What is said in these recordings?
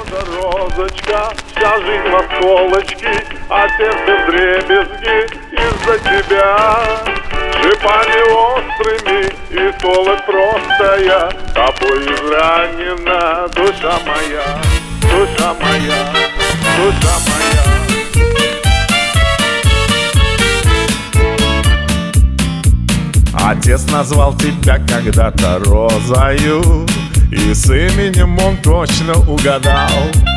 Розочка, вся жизнь в осколочки, а сердце вдребезги из-за тебя. Шипами острыми и колот простая, тобой изранена душа моя, душа моя, душа моя. Отец назвал тебя когда-то Розою, и с именем он точно угадал.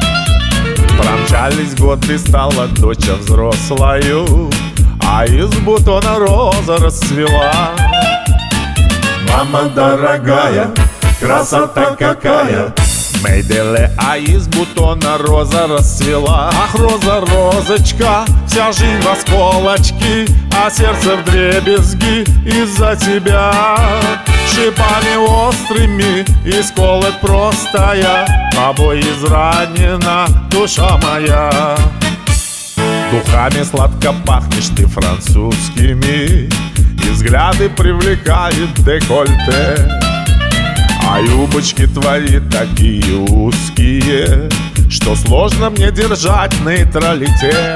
Промчались годы, стала дочь взрослою, а из бутона роза расцвела. Мама дорогая, красота какая! Мейделе, а из бутона роза расцвела. Ах, роза, розочка, вся жизнь в осколочки, а сердце вдребезги из-за тебя. Шипами острыми исколот простая, тобой изранена душа моя. Духами сладко пахнешь ты французскими, и взгляды привлекает декольте. А юбочки твои такие узкие, что сложно мне держать нейтралитет.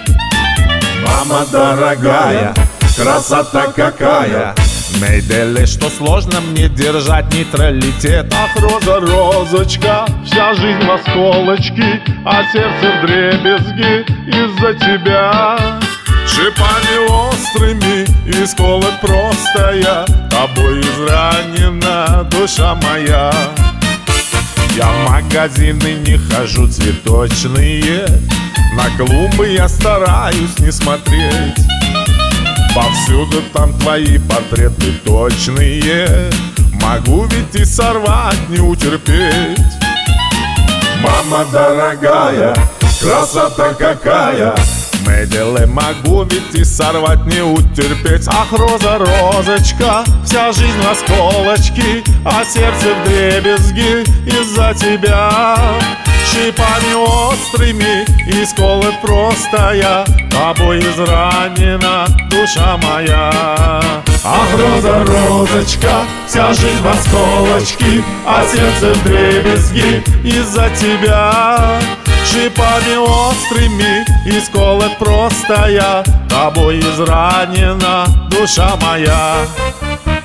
Мама дорогая, красота какая! Мейделе, что сложно мне держать нейтралитет. Ах, роза, розочка, вся жизнь в осколочки, а сердце вдребезги из-за тебя. Шипами острыми исколот простая, тобой изранена душа моя. Я в магазины не хожу цветочные, на клумбы я стараюсь не смотреть. Повсюду там твои портреты точные, могу ведь и сорвать, не утерпеть. Мама дорогая, красота какая! Мейделе, могу ведь и сорвать, не утерпеть. Ах, роза, розочка, вся жизнь в осколочки, а сердце вдребезги из-за тебя. Шипами острыми исколот простая, тобой изранена душа моя. Ах, роза, розочка, вся жизнь в осколочки, а сердце вдребезги из-за тебя. Шипами острыми исколот простая, тобой изранена душа моя.